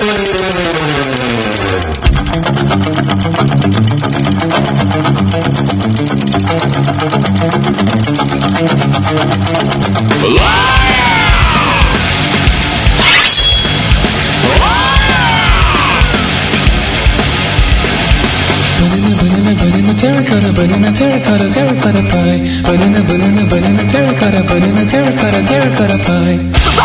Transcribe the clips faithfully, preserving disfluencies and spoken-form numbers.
Terracotta, banana, terracotta, terracotta pie. Banana, banana, banana, terracotta, banana, terracotta, terracotta pie.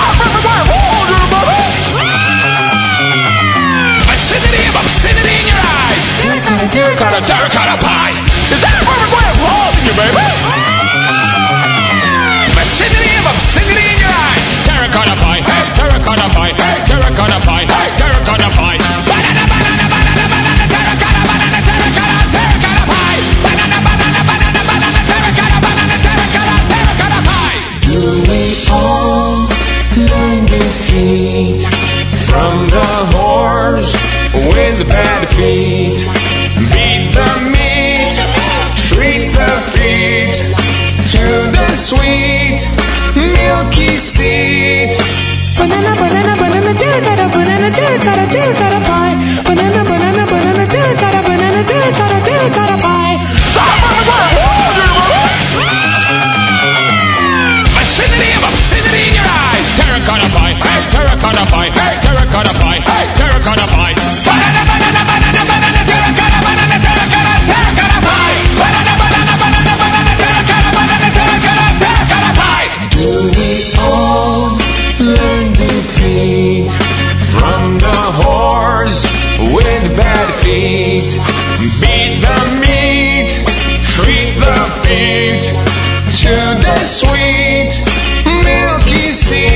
Acidity of obscenity in your eyes. Terracotta, Terracotta, terracotta pie. Is that a perfect way of holding you, baby? Acidity of obscenity in your eyes. Terracotta pie. Hey, terracotta pie. Hey, terracotta pie. Hey, terracotta pie. Banana, banana, banana, banana, terracotta, banana, terracotta, terracotta pie. Banana, banana, banana, banana, terracotta, banana, terracotta, terracotta pie. Do we all learn defeat from the whores with bad feet? Beat the meat, treat the feet to the sweet milky seed. banana, banana, banana, terracotta, banana, terracotta, terracotta pie. Banana, banana, banana, terracotta, banana, terracotta, terracotta pie. Acidity of obscenity in your eyes. Terracotta pie. Hey, terracotta pie. Hey, terracotta pie. Hey, terracotta pie. Banana, banana, banana, banana, terracotta, banana, terracotta, terracotta pie. Banana, banana, banana, banana, terracotta, banana, terracotta, terracotta pie. Do we all learn defeat from the whores with bad feet? Beat the meat, treat the feet to the sweet milky seed.